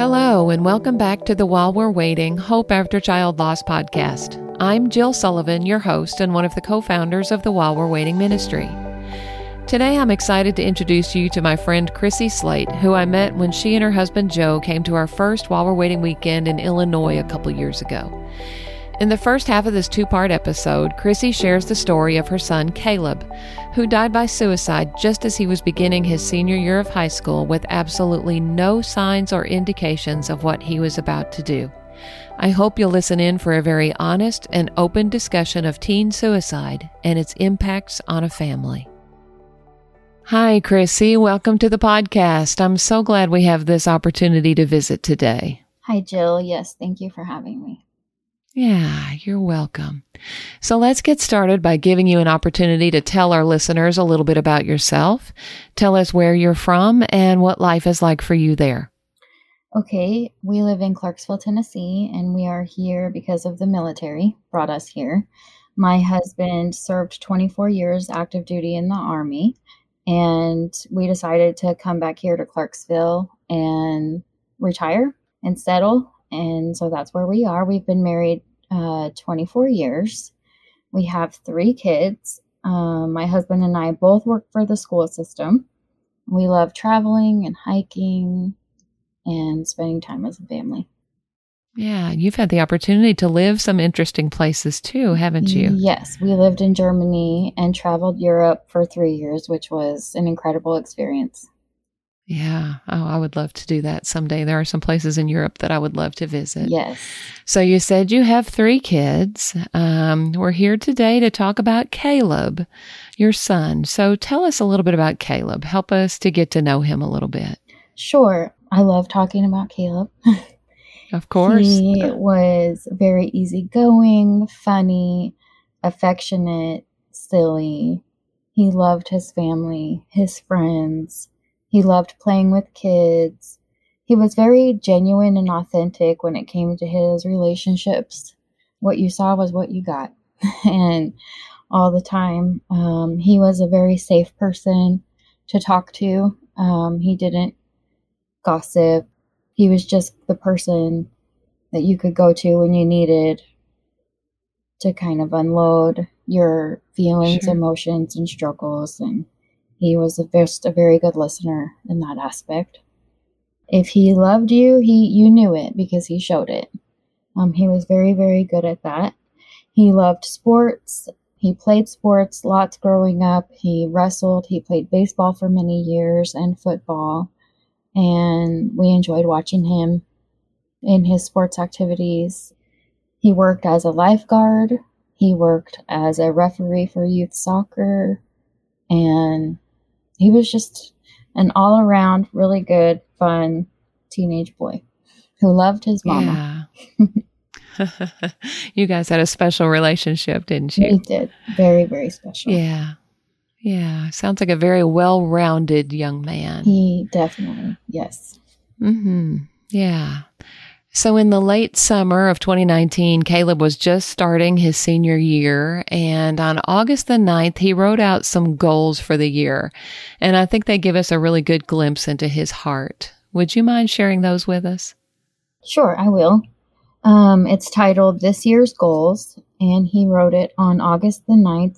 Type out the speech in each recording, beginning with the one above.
Hello, and welcome back to the While We're Waiting Hope After Child Loss podcast. I'm Jill Sullivan, your host and one of the co-founders of the While We're Waiting ministry. Today, I'm excited to introduce you to my friend Chrissy Slate, who I met when she and her husband Joe came to our first While We're Waiting weekend in Illinois a couple years ago. In the first half of this two-part episode, Chrissy shares the story of her son Caleb, who died by suicide just as he was beginning his senior year of high school with absolutely no signs or indications of what he was about to do. I hope you'll listen in for a very honest and open discussion of teen suicide and its impacts on a family. Hi, Chrissy. Welcome to the podcast. I'm so glad we have this opportunity to visit today. Hi, Jill. Yes, thank you for having me. Yeah, you're welcome. So let's get started by giving you an opportunity to tell our listeners a little bit about yourself. Tell us where you're from and what life is like for you there. Okay, we live in Clarksville, Tennessee, and we are here because of the military brought us here. My husband served 24 years active duty in the Army, and we decided to come back here to Clarksville and retire and settle. And so that's where we are. We've been married 24 years. We have 3 kids. My husband and I both work for the school system. We love traveling and hiking and spending time as a family. Yeah, you've had the opportunity to live some interesting places too, haven't you? Yes, we lived in Germany and traveled Europe for 3 years, which was an incredible experience. Yeah. Oh, I would love to do that someday. There are some places in Europe that I would love to visit. Yes. So you said you have 3 kids. We're here today to talk about Caleb, your son. So tell us a little bit about Caleb. Help us to get to know him a little bit. Sure. I love talking about Caleb. Of course. He was very easygoing, funny, affectionate, silly. He loved his family, his friends. He loved playing with kids. He was very genuine and authentic when it came to his relationships. What you saw was what you got. And all the time, he was a very safe person to talk to. He didn't gossip. He was just the person that you could go to when you needed to kind of unload your feelings, emotions, and struggles. And he was just a very good listener in that aspect. If he loved you, you knew it because he showed it. He was very, very good at that. He loved sports. He played sports lots growing up. He wrestled. He played baseball for many years and football. And we enjoyed watching him in his sports activities. He worked as a lifeguard. He worked as a referee for youth soccer. And he was just an all-around, really good, fun teenage boy who loved his mama. Yeah. You guys had a special relationship, didn't you? We did. Very, very special. Yeah. Yeah. Sounds like a very well-rounded young man. He definitely, yes. Mm-hmm. Yeah. So in the late summer of 2019, Caleb was just starting his senior year, and on August the 9th, he wrote out some goals for the year, and I think they give us a really good glimpse into his heart. Would you mind sharing those with us? Sure, I will. It's titled This Year's Goals, and he wrote it on August the 9th,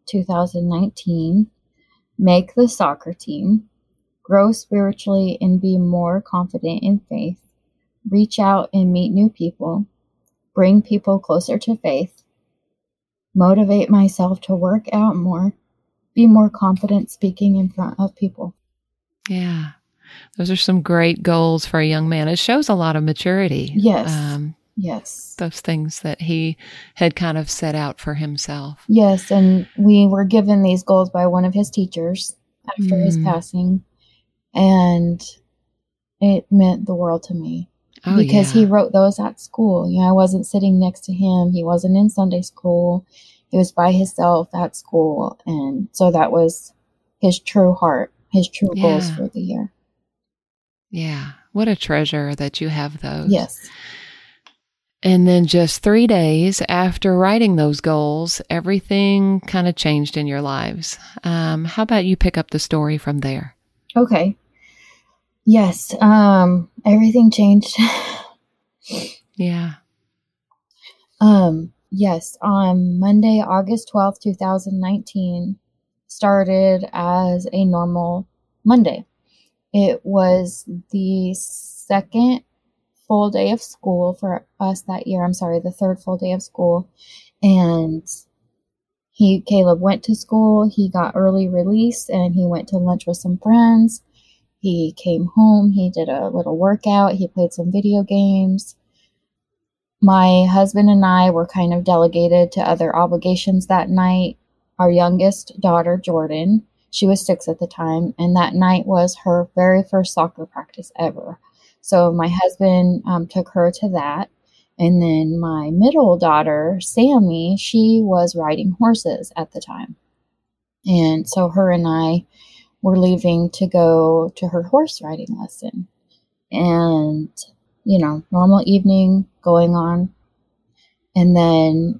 2019. Make the soccer team, grow spiritually and be more confident in faith, reach out and meet new people, bring people closer to faith, motivate myself to work out more, be more confident speaking in front of people. Yeah, those are some great goals for a young man. It shows a lot of maturity. Yes, yes. Those things that he had kind of set out for himself. Yes, and we were given these goals by one of his teachers after his passing, and it meant the world to me. Oh, because yeah. he wrote those at school. You know, I wasn't sitting next to him. He wasn't in Sunday school. He was by himself at school. And so that was his true heart, his true goals for the year. Yeah. What a treasure that you have those. Yes. And then just 3 days after writing those goals, everything kind of changed in your lives. How about you pick up the story from there? Okay. Yes. Everything changed. Yeah. Yes, on Monday, August 12th, 2019, started as a normal Monday. It was the second full day of school for us that year. I'm sorry, the third full day of school. And Caleb went to school. He got early release and he went to lunch with some friends. He came home. He did a little workout. He played some video games. My husband and I were kind of delegated to other obligations that night. Our youngest daughter, Jordan, she was 6 at the time, and that night was her very first soccer practice ever. So my husband took her to that. And then my middle daughter, Sammy, she was riding horses at the time. And so her and I were leaving to go to her horse riding lesson. And, normal evening going on. And then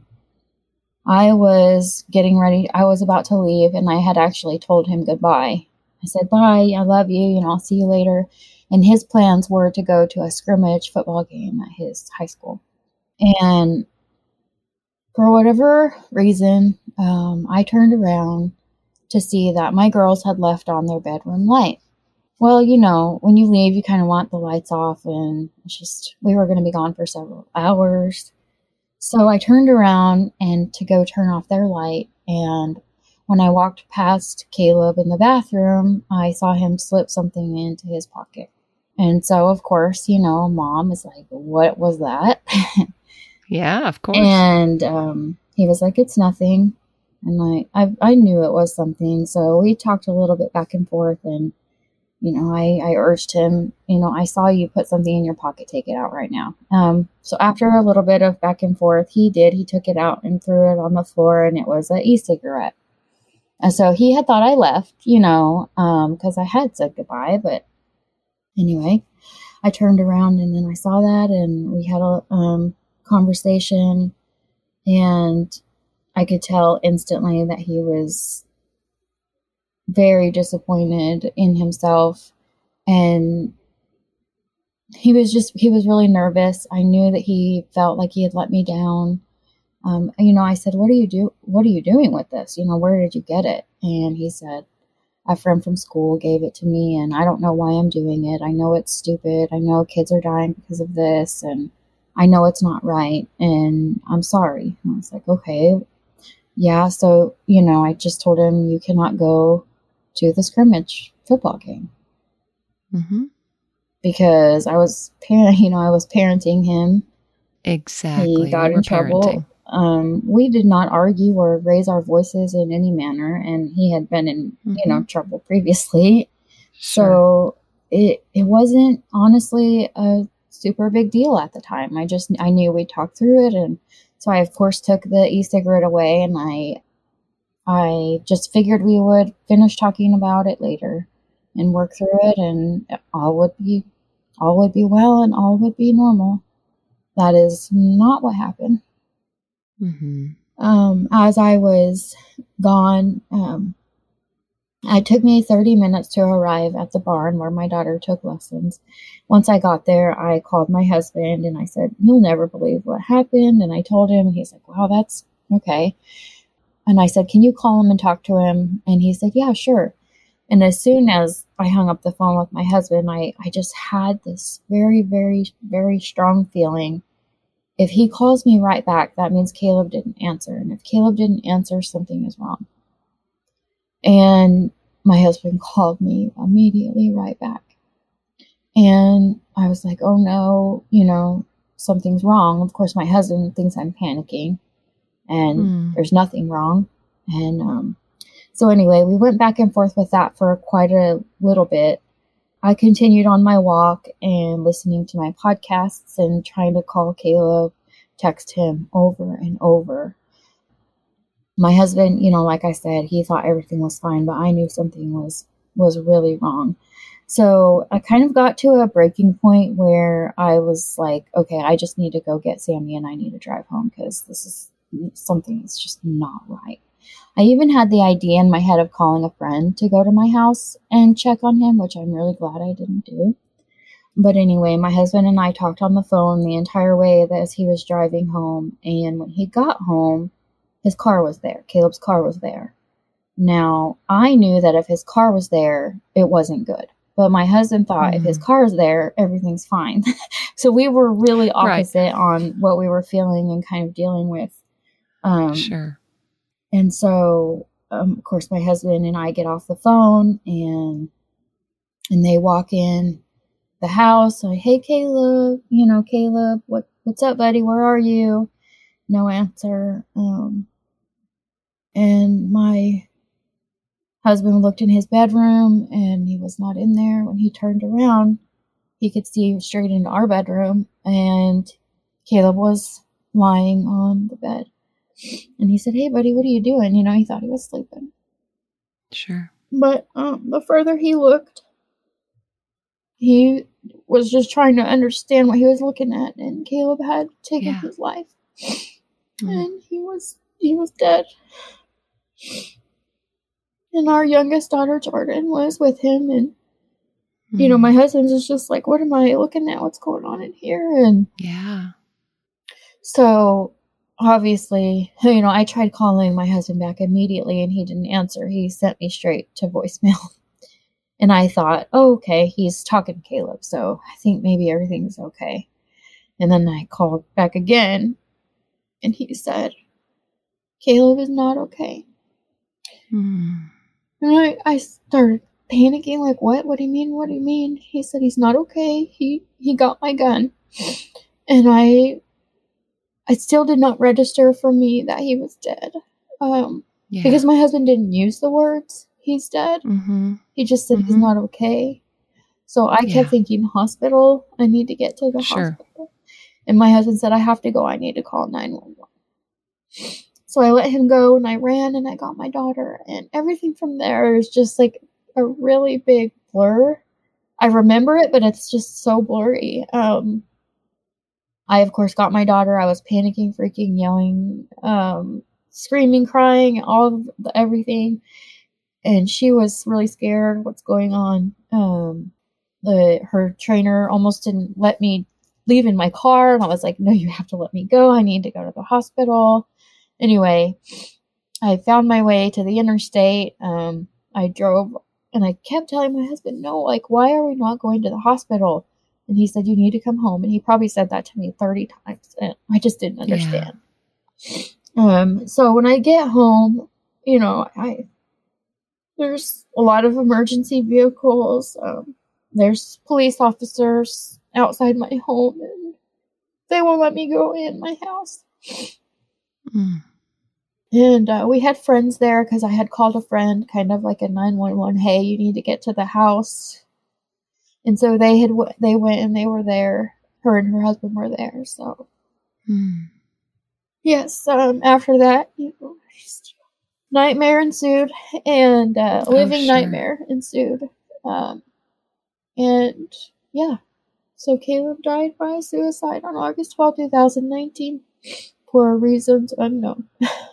I was getting ready. I was about to leave, and I had actually told him goodbye. I said, bye, I love you, I'll see you later. And his plans were to go to a scrimmage football game at his high school. And for whatever reason, I turned around to see that my girls had left on their bedroom light. Well, when you leave, you kind of want the lights off, and we were going to be gone for several hours. So I turned around and to go turn off their light, and when I walked past Caleb in the bathroom, I saw him slip something into his pocket. And so, of course, Mom is like, what was that? Yeah, of course. And he was like, it's nothing. And I knew it was something. So we talked a little bit back and forth, and I urged him, I saw you put something in your pocket, take it out right now. So after a little bit of back and forth, he took it out and threw it on the floor, and it was an e-cigarette. And so he had thought I left, because I had said goodbye. But anyway, I turned around and then I saw that, and we had a conversation, and I could tell instantly that he was very disappointed in himself, and he was really nervous. I knew that he felt like he had let me down. I said, what are you doing with this? Where did you get it? And he said, a friend from school gave it to me, and I don't know why I'm doing it. I know it's stupid. I know kids are dying because of this, and I know it's not right, and I'm sorry. And I was like, okay. Yeah, so, I just told him, you cannot go to the scrimmage football game. Mm-hmm. Because I was parenting him. Exactly. He got in trouble. We did not argue or raise our voices in any manner, and he had been in, trouble previously. Sure. So it wasn't honestly a super big deal at the time. I knew we talked through it, and so I of course took the e-cigarette away, and I just figured we would finish talking about it later and work through it, and all would be well, and all would be normal. That is not what happened. Mm-hmm. As I was gone, it took me 30 minutes to arrive at the barn where my daughter took lessons. Once I got there, I called my husband and I said, you'll never believe what happened. And I told him, and he's like, wow, that's okay. And I said, can you call him and talk to him? And he said, yeah, sure. And as soon as I hung up the phone with my husband, I just had this very, very, very strong feeling. If he calls me right back, that means Caleb didn't answer. And if Caleb didn't answer, something is wrong. And my husband called me immediately right back. And I was like, oh no, something's wrong. Of course, my husband thinks I'm panicking, and there's nothing wrong. And so anyway, we went back and forth with that for quite a little bit. I continued on my walk and listening to my podcasts and trying to call Caleb, text him over and over. My husband, like I said, he thought everything was fine, but I knew something was really wrong. So I kind of got to a breaking point where I was like, okay, I just need to go get Sammy and I need to drive home because something is just not right. I even had the idea in my head of calling a friend to go to my house and check on him, which I'm really glad I didn't do. But anyway, my husband and I talked on the phone the entire way as he was driving home. And when he got home, his car was there. Caleb's car was there. Now, I knew that if his car was there, it wasn't good. But my husband thought if his car is there, everything's fine. So we were really opposite on what we were feeling and kind of dealing with. Sure. And so, of course, my husband and I get off the phone and they walk in the house. Like, hey, Caleb, Caleb, what's up, buddy? Where are you? No answer. And my husband looked in his bedroom and he was not in there. When he turned around, he could see straight into our bedroom and Caleb was lying on the bed. And he said, hey, buddy, what are you doing? He thought he was sleeping. Sure. But the further he looked, he was just trying to understand what he was looking at. And Caleb had taken his life. And he was dead. And our youngest daughter, Jordan, was with him. And, my husband's is just like, what am I looking at? What's going on in here? And so obviously, I tried calling my husband back immediately and he didn't answer. He sent me straight to voicemail. And I thought, oh, okay, he's talking to Caleb. So I think maybe everything's okay. And then I called back again and he said, Caleb is not okay. And I started panicking, like, what? What do you mean? What do you mean? He said, he's not okay. He got my gun. And I still did not register for me that he was dead. Because my husband didn't use the words, he's dead. He just said he's not okay. So I kept thinking, hospital, I need to get to the hospital. And my husband said, I have to go. I need to call 911. So I let him go and I ran and I got my daughter. And everything from there is just like a really big blur. I remember it, but it's just so blurry. I, of course, got my daughter. I was panicking, freaking, yelling, screaming, crying, everything. And she was really scared. What's going on? Her trainer almost didn't let me leave in my car. And I was like, no, you have to let me go. I need to go to the hospital. Anyway, I found my way to the interstate. I drove and I kept telling my husband, no, like, why are we not going to the hospital? And he said, you need to come home. And he probably said that to me 30 times. And I just didn't understand. So when I get home, there's a lot of emergency vehicles. There's police officers outside my home and they won't let me go in my house. And we had friends there because I had called a friend, kind of like a 911. Hey, you need to get to the house. And so they went and they were there. Her and her husband were there. So yes, after that, nightmare ensued and living nightmare ensued. And yeah, so Caleb died by suicide on August 12, 2019 for reasons unknown.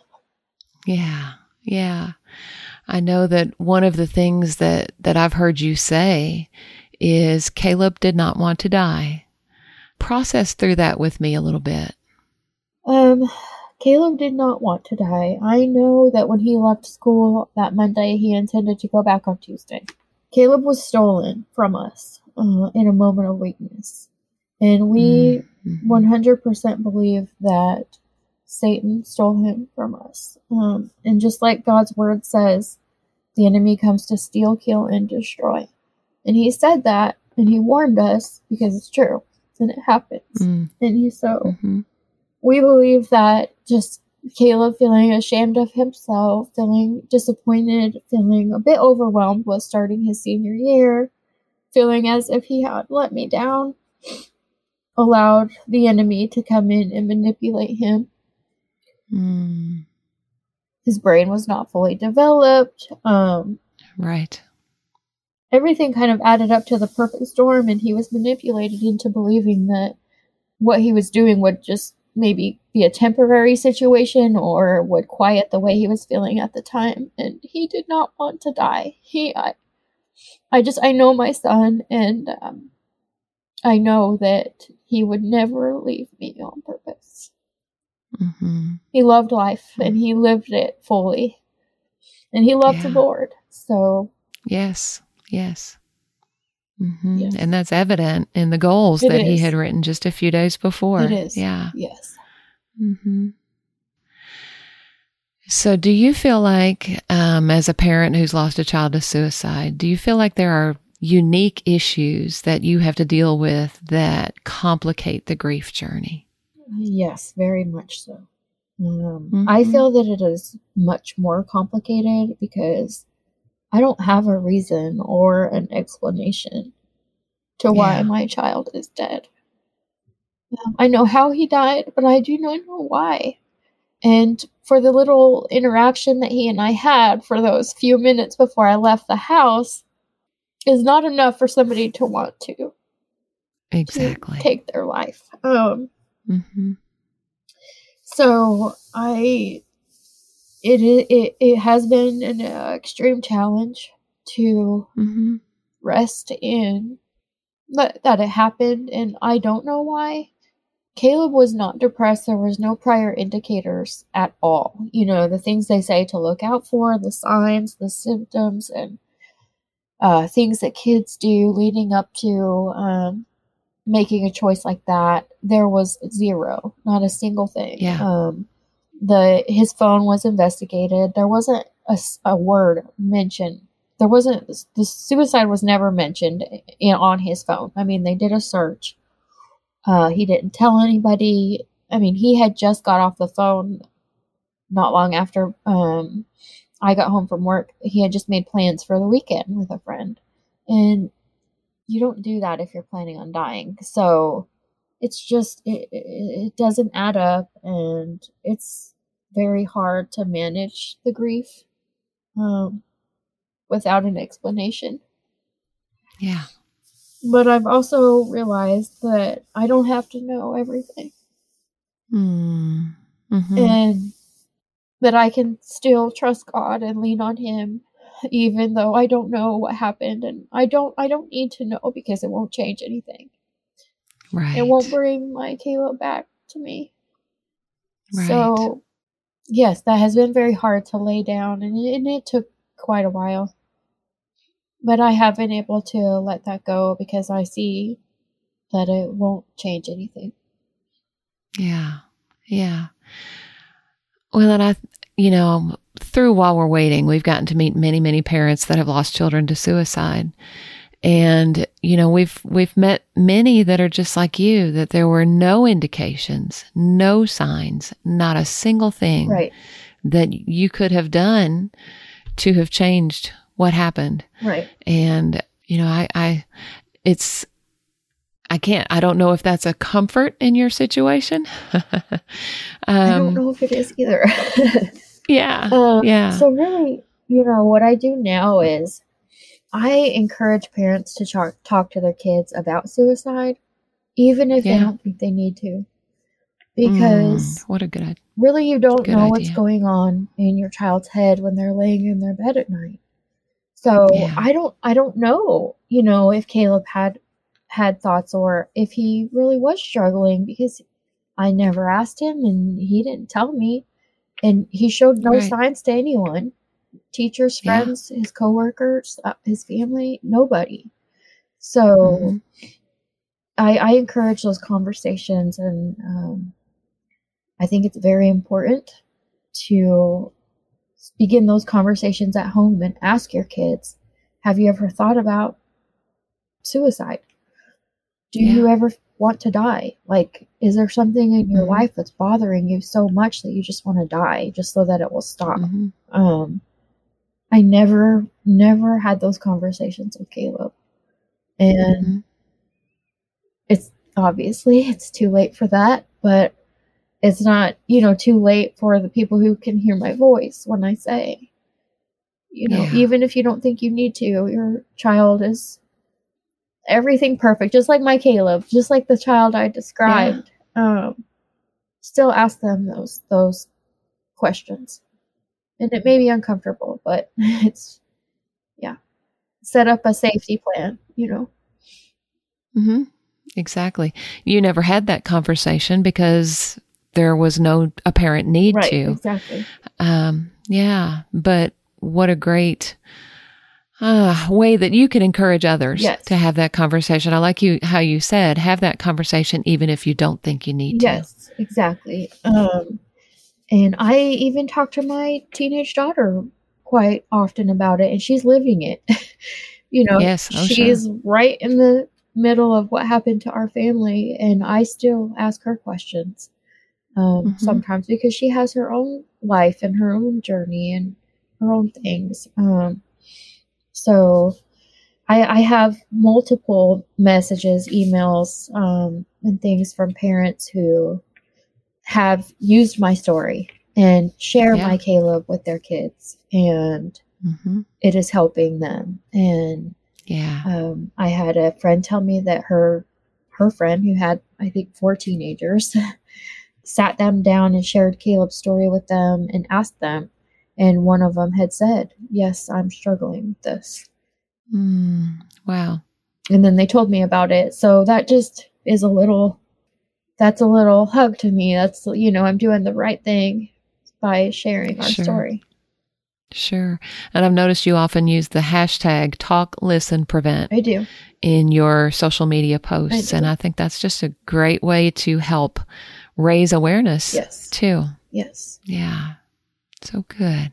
Yeah. I know that one of the things that I've heard you say is Caleb did not want to die. Process through that with me a little bit. Caleb did not want to die. I know that when he left school that Monday, he intended to go back on Tuesday. Caleb was stolen from us in a moment of weakness. And we 100% believe that Satan stole him from us. And just like God's word says, the enemy comes to steal, kill, and destroy. And he said that, and he warned us because it's true, and it happens. We believe that just Caleb feeling ashamed of himself, feeling disappointed, feeling a bit overwhelmed with starting his senior year, feeling as if he had let me down, allowed the enemy to come in and manipulate him. His brain was not fully developed. Right. Everything kind of added up to the perfect storm, and he was manipulated into believing that what he was doing would just maybe be a temporary situation or would quiet the way he was feeling at the time. And he did not want to die. I know my son, and I know that he would never leave me on purpose. Mm-hmm. He loved life, and he lived it fully. And he loved the Lord. So yes. Mm-hmm. Yes. And that's evident in the goals that he had written just a few days before. It is. Yeah. Yes. Mm-hmm. So do you feel like, as a parent who's lost a child to suicide, do you feel like there are unique issues that you have to deal with that complicate the grief journey? Yes, very much so. I feel that it is much more complicated because I don't have a reason or an explanation to why my child is dead. I know how he died, but I do not know why. And for the little interaction that he and I had for those few minutes before I left the house is not enough for somebody to want to take their life. So it has been an extreme challenge to rest in that it happened, and I don't know why. Caleb was not depressed. There was no prior indicators at all. You know, the things they say to look out for, the signs, the symptoms, and things that kids do leading up to making a choice like that. There was zero, not a single thing. Yeah. His phone was investigated. There wasn't a word mentioned. The suicide was never mentioned on his phone. I mean, they did a search. He didn't tell anybody. I mean, he had just got off the phone not long after I got home from work. He had just made plans for the weekend with a friend. And you don't do that if you're planning on dying. So it's just, it doesn't add up, and it's very hard to manage the grief without an explanation. Yeah. But I've also realized that I don't have to know everything. And that I can still trust God and lean on Him, even though I don't know what happened. And I don't need to know, because it won't change anything. Right. It won't bring my Caleb back to me. Right. So, yes, that has been very hard to lay down, and it took quite a while. But I have been able to let that go because I see that it won't change anything. Yeah. Yeah. Well, and through While We're Waiting, we've gotten to meet many, many parents that have lost children to suicide. And, we've met many that are just like you, that there were no indications, no signs, not a single thing that you could have done to have changed what happened. Right. And, I don't know if that's a comfort in your situation. I don't know if it is either. Yeah. So really, what I do now is I encourage parents to talk to their kids about suicide, even if they don't think they need to. Because what a good idea. Really, you don't know what's going on in your child's head when they're laying in their bed at night. So I don't know, if Caleb had thoughts, or if he really was struggling, because I never asked him and he didn't tell me, and he showed no signs to anyone. Teachers, friends, his coworkers, his family, nobody. So I encourage those conversations, and I think it's very important to begin those conversations at home and ask your kids, have you ever thought about suicide? Do you ever want to die? Like, is there something in your life that's bothering you so much that you just want to die just so that it will stop? I never had those conversations with Caleb. And it's too late for that, but it's not, too late for the people who can hear my voice when I say, even if you don't think you need to, your child is everything perfect, just like my Caleb, just like the child I described. still ask them those questions. And it may be uncomfortable, but it's, yeah, set up a safety plan, Mm-hmm. Exactly. You never had that conversation because there was no apparent need right, to. Exactly. Yeah, but what a great way that you can encourage others to have that conversation. I like how you said, have that conversation even if you don't think you need to. Yes, exactly. And I even talk to my teenage daughter quite often about it, and she's living it. Yes, she's sure. right in the middle of what happened to our family, and I still ask her questions sometimes because she has her own life and her own journey and her own things. So I have multiple messages, emails, and things from parents who have used my story and share my Caleb with their kids, and it is helping them. And I had a friend tell me that her friend, who had, I think, 4 teenagers, sat them down and shared Caleb's story with them and asked them. And one of them had said, "Yes, I'm struggling with this." Wow. And then they told me about it. So that just is that's a little hug to me. That's, I'm doing the right thing by sharing our story. Sure. And I've noticed you often use the hashtag #TalkListenPrevent. I do. In your social media posts. And I think that's just a great way to help raise awareness too. Yes. Yeah. So good.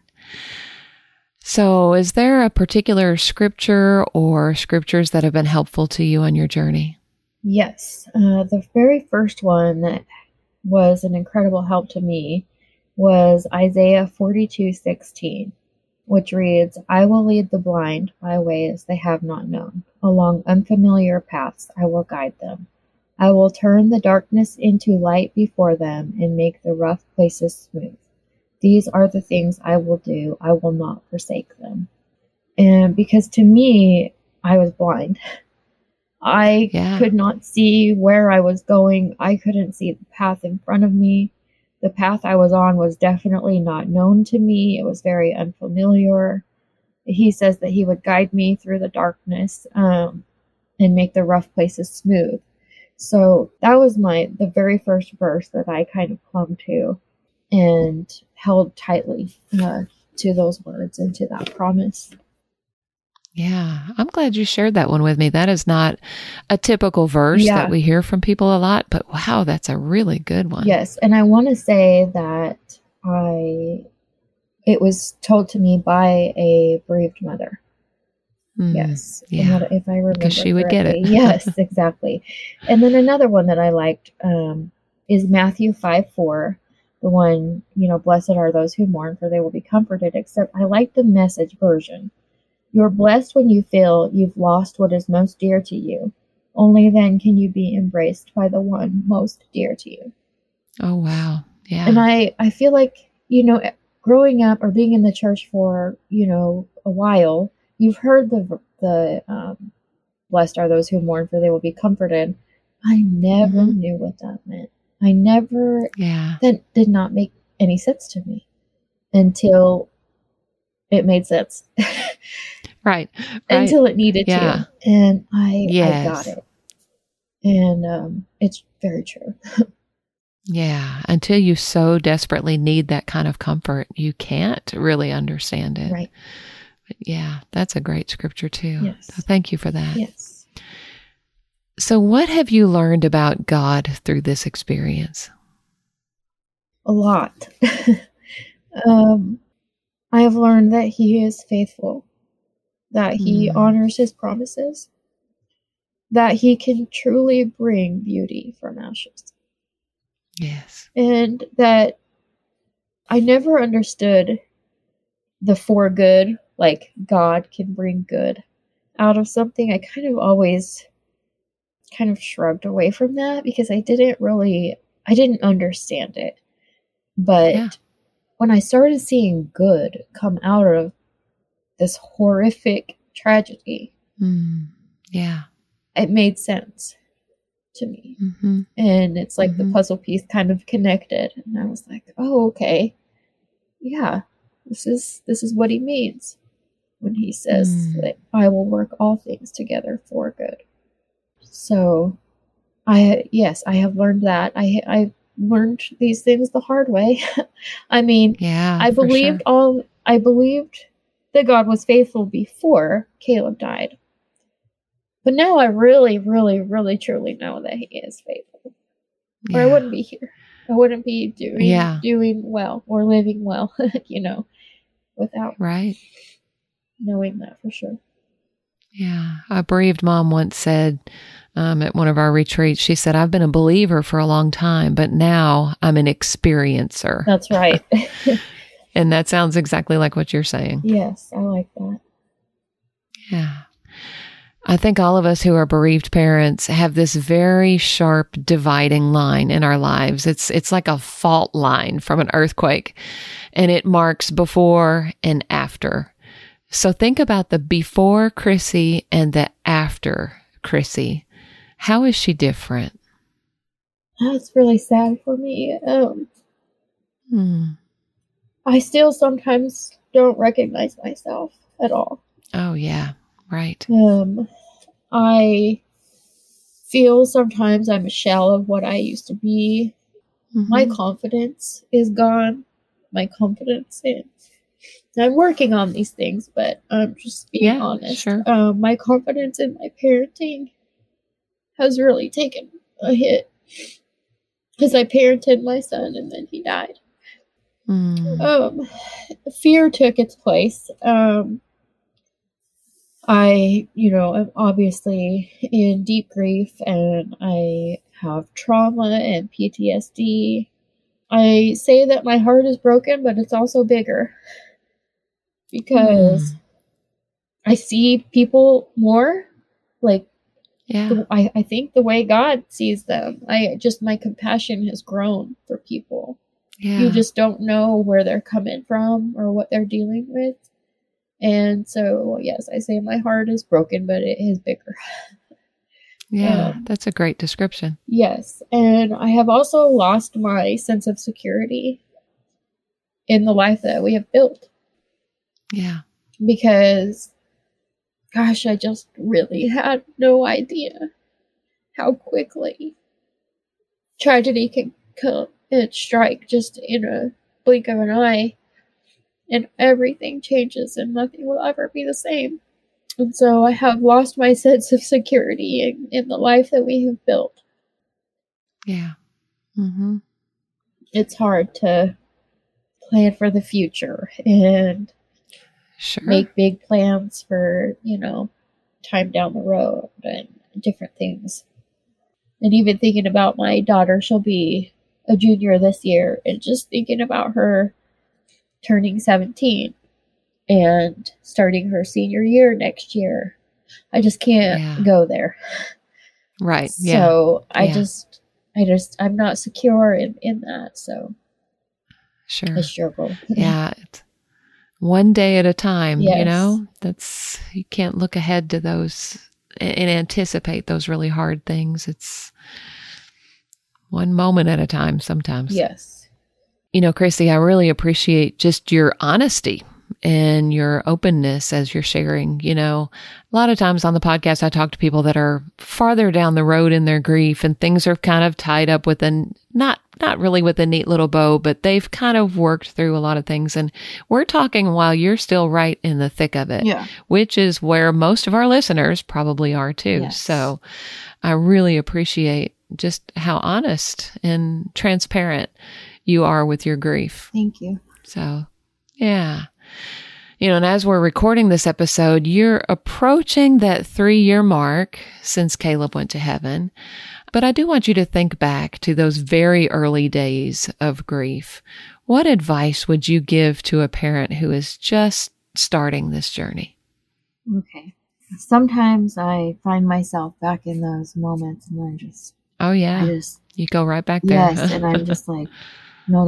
So is there a particular scripture or scriptures that have been helpful to you on your journey? Yes. The very first one that was an incredible help to me was Isaiah 42:16, which reads, "I will lead the blind by ways they have not known. Along unfamiliar paths I will guide them. I will turn the darkness into light before them and make the rough places smooth. These are the things I will do. I will not forsake them." And because to me, I was blind. I could not see where I was going. I couldn't see the path in front of me. The path I was on was definitely not known to me. It was very unfamiliar. He says that he would guide me through the darkness and make the rough places smooth. So that was the very first verse that I kind of clung to and held tightly to those words and to that promise. Yeah, I'm glad you shared that one with me. That is not a typical verse that we hear from people a lot, but wow, that's a really good one. Yes, and I want to say that it was told to me by a bereaved mother. Yes, if I remember because she would get it. Yes, exactly. And then another one that I liked is Matthew 5:4. The one, blessed are those who mourn, for they will be comforted. Except I like the Message version. "You're blessed when you feel you've lost what is most dear to you. Only then can you be embraced by the one most dear to you." Oh, wow. Yeah. And I feel like, growing up or being in the church for, a while, you've heard the blessed are those who mourn, for they will be comforted. I never knew what that meant. I never, that did not make any sense to me until it made sense. Right. Until it needed to. And I got it. And it's very true. Yeah. Until you so desperately need that kind of comfort, you can't really understand it. Right. But yeah, that's a great scripture too. Yes. So thank you for that. Yes. So what have you learned about God through this experience? A lot. I have learned that He is faithful, that He honors His promises, that He can truly bring beauty from ashes. Yes. And that I never understood the for good, like God can bring good out of something. I kind of always kind of shrugged away from that because I didn't understand it. But when I started seeing good come out of this horrific tragedy, it made sense to me. Mm-hmm. And it's like Mm-hmm. the puzzle piece kind of connected. And I was like, oh, okay. Yeah, this is what he means when he says that I will work all things together for good. So I have learned that. I learned these things the hard way. I mean, Yeah, I believed that God was faithful before Caleb died. But now I really, really, really, truly know that he is faithful. Yeah. Or I wouldn't be here. I wouldn't be doing well or living well, without knowing that for sure. Yeah. A bereaved mom once said at one of our retreats, she said, I've been a believer for a long time, but now I'm an experiencer. That's right. And that sounds exactly like what you're saying. Yes, I like that. Yeah. I think all of us who are bereaved parents have this very sharp dividing line in our lives. It's like a fault line from an earthquake, and it marks before and after. So think about the before Chrissy and the after Chrissy. How is she different? That's really sad for me. I still sometimes don't recognize myself at all. Oh, yeah. Right. I feel sometimes I'm a shell of what I used to be. Mm-hmm. My confidence is gone. My confidence in... I'm working on these things, but I'm just being honest. Sure. My confidence in my parenting has really taken a hit. Because I parented my son and then he died. Fear took its place. I, am obviously in deep grief and I have trauma and PTSD. I say that my heart is broken, but it's also bigger because I see people more like, I think the way God sees them. My compassion has grown for people. Yeah. You just don't know where they're coming from or what they're dealing with. And so, yes, I say my heart is broken, but it is bigger. Yeah, that's a great description. Yes. And I have also lost my sense of security in the life that we have built. Yeah. Because, gosh, I just really had no idea how quickly tragedy can come and strike just in a blink of an eye. And everything changes and nothing will ever be the same. And so I have lost my sense of security in the life that we have built. Yeah. Mm-hmm. It's hard to plan for the future and make big plans for, time down the road and different things. And even thinking about my daughter, she'll be a junior this year, and just thinking about her turning 17 and starting her senior year next year. I just can't go there. Right. So I'm not secure in that. So I struggle. Yeah. One day at a time, yes. you can't look ahead to those and anticipate those really hard things. It's one moment at a time sometimes. Yes. Chrissy, I really appreciate just your honesty and your openness as you're sharing. A lot of times on the podcast, I talk to people that are farther down the road in their grief and things are kind of tied up with not really with a neat little bow, but they've kind of worked through a lot of things. And we're talking while you're still right in the thick of it, which is where most of our listeners probably are too. Yes. So I really appreciate just how honest and transparent you are with your grief. Thank you. So, yeah. And as we're recording this episode, you're approaching that 3-year mark since Caleb went to heaven. But I do want you to think back to those very early days of grief. What advice would you give to a parent who is just starting this journey? Okay. Sometimes I find myself back in those moments and I just... Oh, yeah. You go right back there. Yes, and I'm just like... No.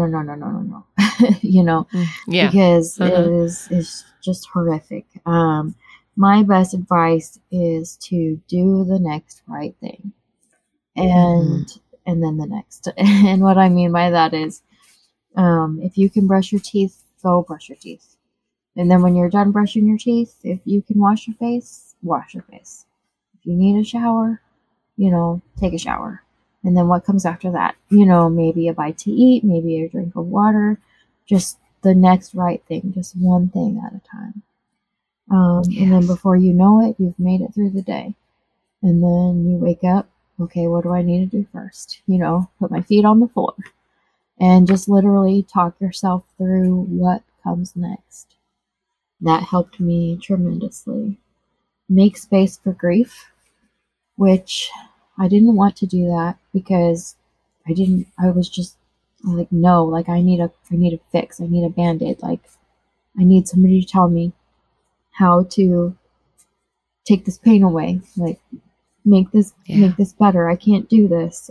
Because it's just horrific. My best advice is to do the next right thing and then the next. And what I mean by that is, if you can brush your teeth, go brush your teeth. And then when you're done brushing your teeth, if you can wash your face, wash your face. If you need a shower, take a shower. And then what comes after that? Maybe a bite to eat, maybe a drink of water, just the next right thing, just one thing at a time. And then before you know it, you've made it through the day. And then you wake up, okay, what do I need to do first? Put my feet on the floor and just literally talk yourself through what comes next. That helped me tremendously. Make space for grief, which I didn't want to do that because I was just like, no, like I need a fix. I need a Band-Aid. Like I need somebody to tell me how to take this pain away. Like make this better. I can't do this.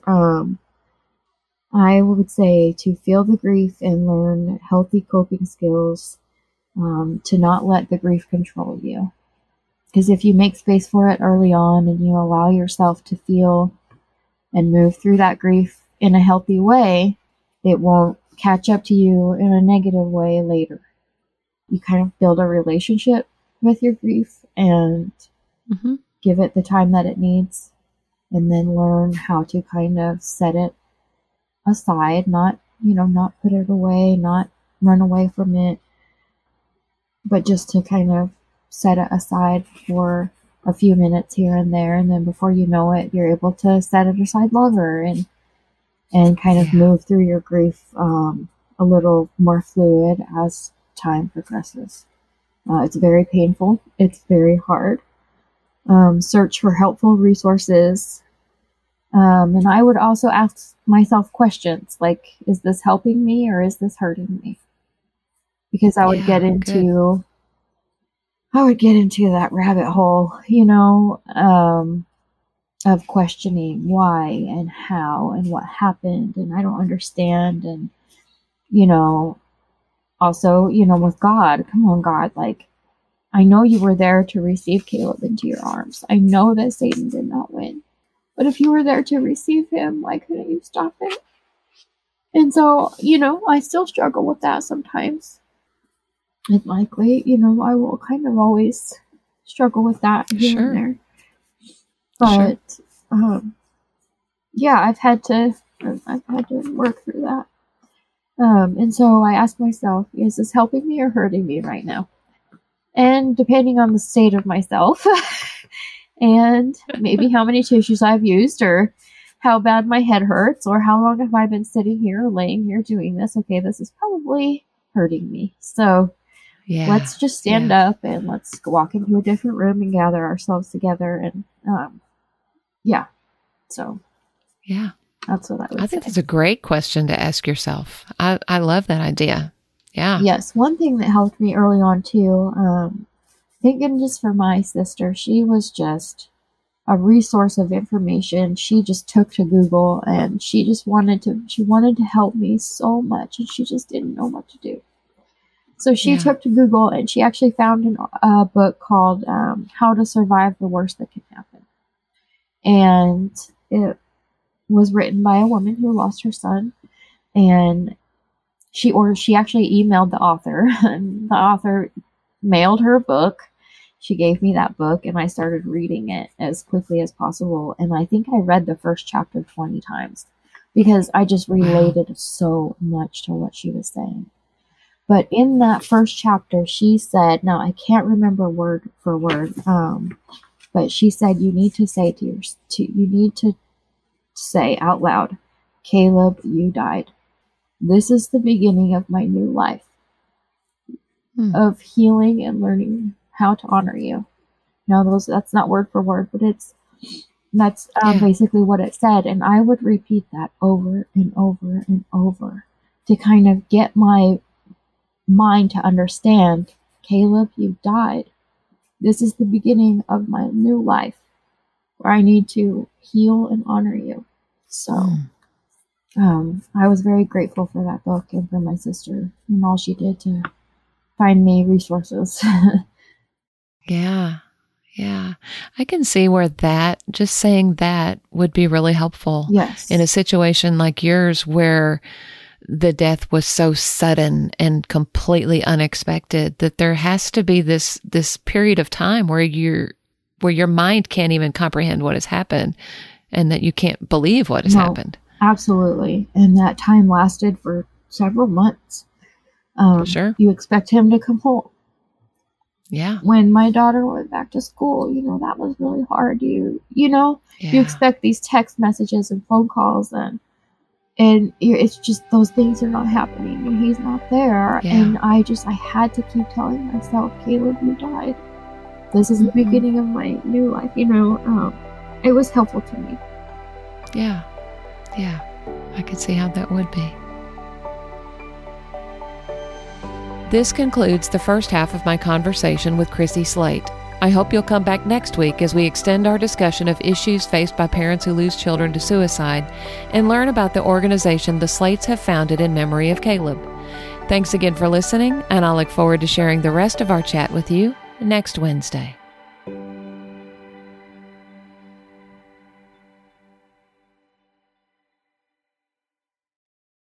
I would say to feel the grief and learn healthy coping skills, to not let the grief control you. Because if you make space for it early on and you allow yourself to feel and move through that grief in a healthy way, it won't catch up to you in a negative way later. You kind of build a relationship with your grief and give it the time that it needs, and then learn how to kind of set it aside, not put it away, not run away from it, but just to kind of set it aside for a few minutes here and there. And then before you know it, you're able to set it aside longer and kind of move through your grief a little more fluid as time progresses. It's very painful. It's very hard. Search for helpful resources. And I would also ask myself questions like, is this helping me or is this hurting me? Because I would get into that rabbit hole, of questioning why and how and what happened, and I don't understand. And, also, with God, come on, God, like, I know you were there to receive Caleb into your arms. I know that Satan did not win. But if you were there to receive him, why couldn't you stop it? And so, I still struggle with that sometimes. And likely, I will kind of always struggle with that here and there. But, I've had to work through that. And so I ask myself, is this helping me or hurting me right now? And depending on the state of myself and maybe how many tissues I've used or how bad my head hurts or how long have I been sitting here or laying here doing this, okay, this is probably hurting me. So let's just stand up and let's walk into a different room and gather ourselves together. And that's what I would say. I think that's a great question to ask yourself. I love that idea. Yeah. Yes. One thing that helped me early on too, thank goodness for my sister. She was just a resource of information. She just took to Google and she wanted to help me so much, and she just didn't know what to do. So she took to Google and she actually found a book called How to Survive the Worst That Can Happen. And it was written by a woman who lost her son, and she actually emailed the author, and the author mailed her a book. She gave me that book and I started reading it as quickly as possible. And I think I read the first chapter 20 times because I just related so much to what she was saying. But in that first chapter, she said, now I can't remember word for word, but she said, you need to say out loud, Caleb, you died. This is the beginning of my new life of healing and learning how to honor you. Now, that's not word for word, but that's basically what it said. And I would repeat that over and over and over to kind of get my mind to understand, Caleb, you died. This is the beginning of my new life where I need to heal and honor you. So I was very grateful for that book and for my sister and all she did to find me resources. Yeah. Yeah. I can see where just saying that would be really helpful. Yes. In a situation like yours where the death was so sudden and completely unexpected, that there has to be this period of time where your mind can't even comprehend what has happened and that you can't believe what has happened. Absolutely. And that time lasted for several months. Sure. You expect him to come home. Yeah. When my daughter went back to school, that was really hard. You expect these text messages and phone calls and it's just those things are not happening and he's not there. Yeah. And I had to keep telling myself, Caleb, you died. This is the beginning of my new life. It was helpful to me. Yeah. Yeah. I could see how that would be. This concludes the first half of my conversation with Chrissy Slate. I hope you'll come back next week as we extend our discussion of issues faced by parents who lose children to suicide and learn about the organization the Slates have founded in memory of Caleb. Thanks again for listening, and I look forward to sharing the rest of our chat with you next Wednesday.